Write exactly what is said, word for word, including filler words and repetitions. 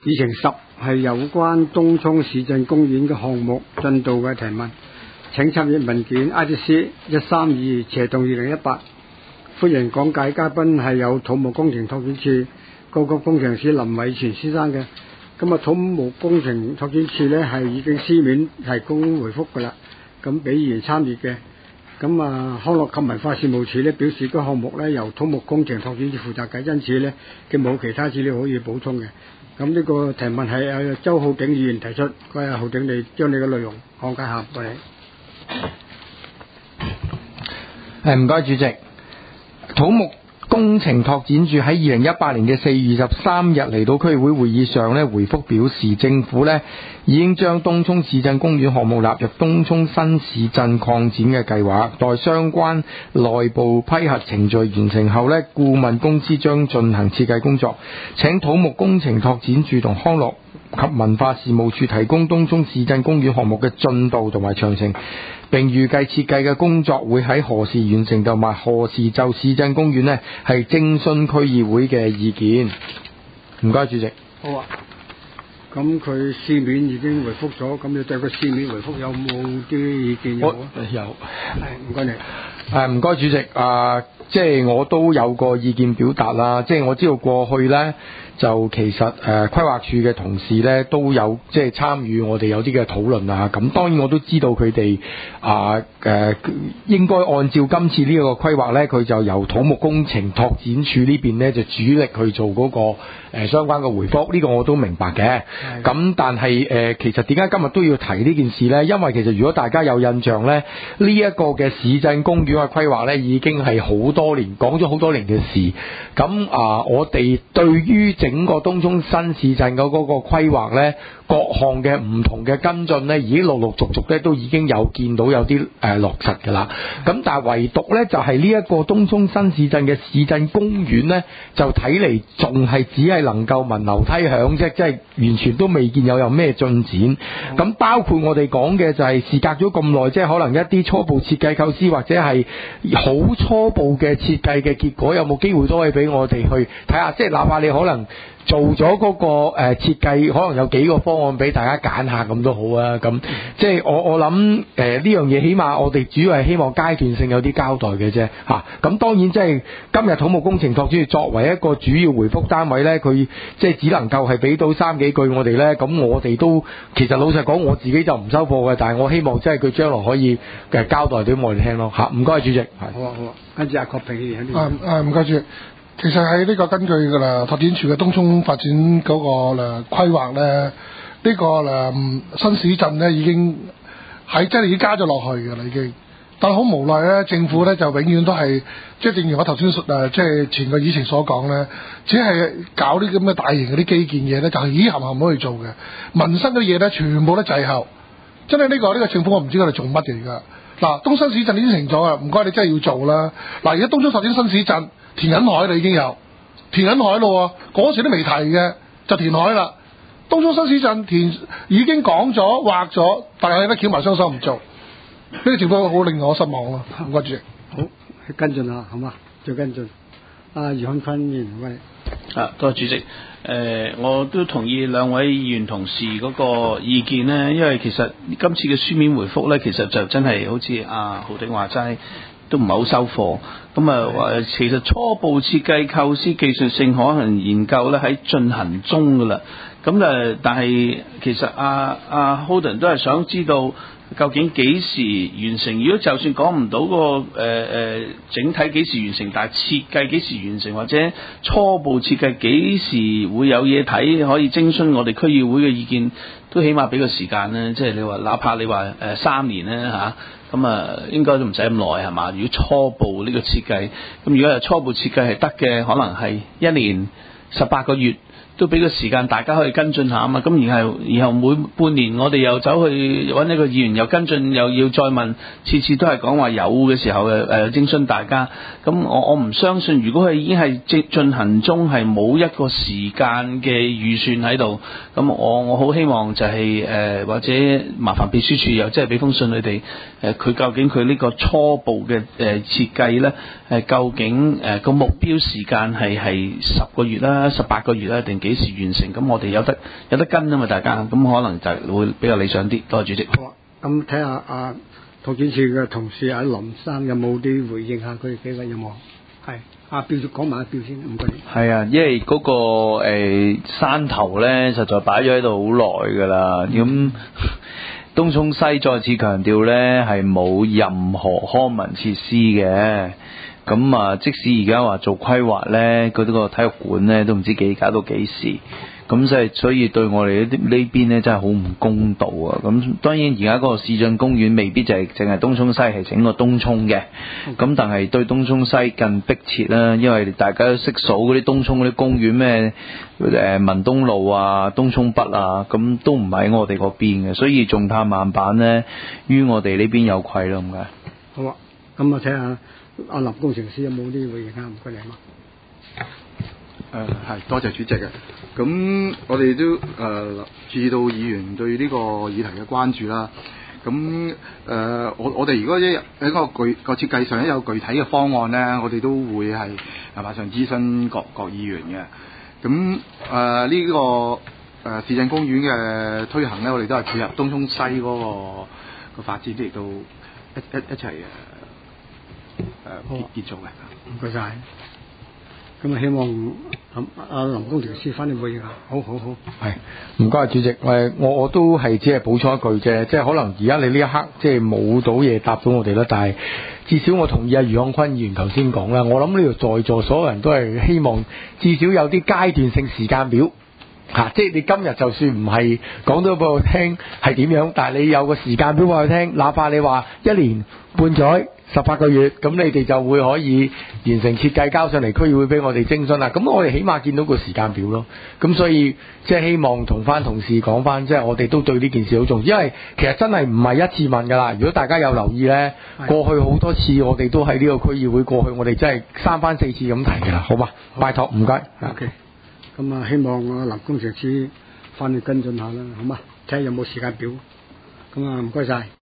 議程十係有關東涌市鎮公園嘅項目進度嘅提問，請參閱文件 I D C 一三二斜洞二零一八。歡迎講解嘉賓係有土木工程拓展處高級工程師林偉全先生嘅。咁啊，土木工程拓展處呢係已經書面提供回覆㗎啦，咁俾議員參閱嘅。咁啊，康樂及文化事務署呢表示，個項目呢由土木工程拓展處負責嘅，因此呢佢冇其他資料可以補充嘅。咁呢個提問係由周浩鼎議員提出，佢係浩鼎，你將你嘅內容講解下過嚟。 係，唔該主席。土木工程拓展處喺二零一八年嘅四月二十三日嚟到區議會會議上呢，回覆表示，政府呢已經將東涌市鎮公園項目納入東涌新市鎮擴展嘅計劃，待相關內部批核程序完成後呢，顧問公司將進行設計工作，請土木工程拓展處同康樂及文化事務處提供東涌市鎮公園項目嘅進度同埋詳情，並預計設計嘅工作會喺何時完成，同埋何時就市鎮公園呢係徵詢區議會嘅意見。唔該，主席。 好啊。咁佢書面已經回覆咗，咁你對個書面回覆有冇啲意見有？ 有。 係，唔該你。 誒，唔該主席。啊，即係我都有個意見表達啦。即係我知道過去呢，就其實誒、呃、規劃處嘅同事呢都有即係參與我哋有啲嘅討論啊。咁當然我都知道佢哋啊誒應該按照今次呢個規劃呢，佢就由土木工程拓展處呢邊呢就主力去做嗰、那個誒、呃、相關嘅回覆。呢、這個我都明白嘅。咁但係誒、呃、其實點解今日都要提呢件事呢？因為其實如果大家有印象呢，呢、這、一個嘅市鎮公園嘅規劃呢已經係好多年講咗好多年嘅事。咁啊、呃，我哋對於整個東涌新市鎮嗰個規劃呢，各項嘅唔同嘅跟進呢，已經陸陸續續咧都已經有見到有啲誒、呃、落實㗎啦。咁但係唯獨呢，就係呢一個東涌新市鎮嘅市鎮公園呢，就睇嚟仲係只係能夠聞樓梯響啫，即係完全都未見有有咩進展。咁、嗯、包括我哋講嘅就係事隔咗咁耐，即係可能一啲初步設計構思或者係好初步嘅設計嘅結果，有冇機會都可以俾我哋去睇下？即係哪怕你可能做咗嗰個誒設計，可能有幾個方案俾大家揀下咁都好啊。咁即係我我諗誒呢樣嘢，起碼我哋主要係希望階段性有啲交代嘅啫嚇。咁、啊、當然即係今日土木工程拓展處作為一個主要回覆單位呢，佢即係只能夠係俾到三幾句我哋呢。咁我哋都其實老實講，我自己就唔收貨嘅，但係我希望即係佢將來可以嘅交代俾我哋聽咯嚇。唔該主席。 好啊好啊，跟住阿郭平議員喺呢度。啊唔該主席。其實喺呢個根據嘅啦，拓展處嘅東涌發展嗰個誒規劃咧，呢、這個誒新市鎮咧已經喺即係已經加咗落去嘅啦，已經。但係好無奈咧，政府咧就永遠都係即係正如我頭先誒即係前個議程所講咧，只係搞啲咁嘅大型嗰啲基建嘢咧，就係咦含含可以做嘅，民生嗰啲嘢咧全部都滯後。真係呢、這個呢、這個政府我唔知佢哋做乜嘅而家。嗱，東新市鎮已經成咗啊，唔該你真係要做啦。嗱，而家東涌發展新市鎮。填緊海啦，已經有填緊海咯，嗰時都未提嘅就填海啦。東涌新市鎮填已經講咗畫咗，但係咧翹埋雙手唔做，呢、這個情況好令我失望咯。唔該主席， 好跟進下好嘛？再跟進。阿余漢坤議員，喂。 啊，多謝主席。誒、呃，我都同意兩位議員同事嗰個意見呢，因為其實今次嘅書面回覆呢，其實就真係好似阿浩鼎話齋，都唔係好收貨。咁啊，其實初步設計構思技術性可能研究咧喺進行中噶啦。咁誒，但係其實阿阿 Holden 都係想知道究竟幾時完成。如果就算講唔到個誒誒、呃、整體幾時完成，但係設計幾時完成，或者初步設計幾時會有嘢睇，可以徵詢我哋區議會嘅意見，都起碼俾個時間咧。即係你話，哪怕你話誒、呃、三年咧嚇。咁啊，應該都唔使咁耐係嘛？如果初步呢個設計，咁如果係初步設計係得嘅，可能係一年十八個月。都俾個時間大家可以跟進下啊嘛，咁然後然後每半年我哋又走去揾一個議員又跟進，又要再問，次次都係講話有嘅時候誒誒徵詢大家。咁我我唔相信，如果佢已經係進進行中，係冇一個時間嘅預算喺度，咁我我好希望就係、是、誒、呃、或者麻煩秘書處又即係俾封信佢哋誒，佢、呃、究竟佢呢個初步嘅誒、呃、設計咧誒、呃，究竟誒個、呃、目標時間係係十個月啦、十八個月啦定幾時完成，咁我哋有得有得跟啊嘛，大家咁可能就會比較理想啲。多謝主席。 好啊，咁睇下啊，拓展處嘅同事阿林生有冇啲回應下佢哋幾位有冇？係阿標講埋阿標先，唔該你。 係啊，因為嗰、那個誒、呃、山頭咧，實在擺咗喺度好耐㗎啦。咁、嗯、東涌西再次強調咧，係冇任何康文設施嘅。咁啊，即使而家話做規劃咧，嗰啲個體育館咧都唔知幾搞到幾時。咁所以所以對我哋呢呢邊咧真係好唔公道啊！咁當然而家嗰個市鎮公園未必就係淨係東涌西，係整個東涌嘅。咁但係對東涌西更迫切啦，因為大家都識數嗰啲東涌嗰啲公園咩誒文東路啊、東涌北啊，咁都唔喺我哋嗰邊嘅，所以重探慢板咧，於我哋呢邊有愧咯，唔該。 好啊，咁啊睇下阿林工程師有冇啲回應啊？唔該你啊。 誒係多謝主席嘅，咁我哋都誒、呃、注意到議員對呢個議題嘅關注啦。咁誒、呃、我我哋如果一喺個具個設計上一有具體嘅方案咧，我哋都會係馬上諮詢各各議員嘅。咁誒呢個誒、呃、市鎮公園嘅推行咧，我哋都係配合東涌西嗰、那個個發展，亦都一一一齊誒誒結結束嘅。 唔該晒。咁啊，希望阿林工程師翻嚟回應下。好好好， 係唔該主席。誒，我我都係只係補充一句啫，即係可能而家你呢一刻即係冇到嘢答到我哋啦，但係至少我同意阿余漢坤議員頭先講啦，我諗呢度在座所有人都係希望至少有啲階段性時間表。嚇、啊！即係你今日就算唔係講到俾我聽係點樣，但係你有個時間表俾我聽，哪怕你話一年半載十八個月，咁你哋就會可以完成設計交上嚟區議會俾我哋徵詢啦。咁我哋起碼見到個時間表咯。咁所以即係希望同翻同事講翻，即係我哋都對呢件事好重要，因為其實真係唔係一次問㗎啦。如果大家有留意呢，過去好多次我哋都喺呢個區議會過去，我哋真係三番四次咁提㗎啦。好嘛，拜託，唔該。 OK。咁啊，希望阿林工程師翻去跟進下啦，好嘛？睇下有冇時間表。咁啊，唔該晒。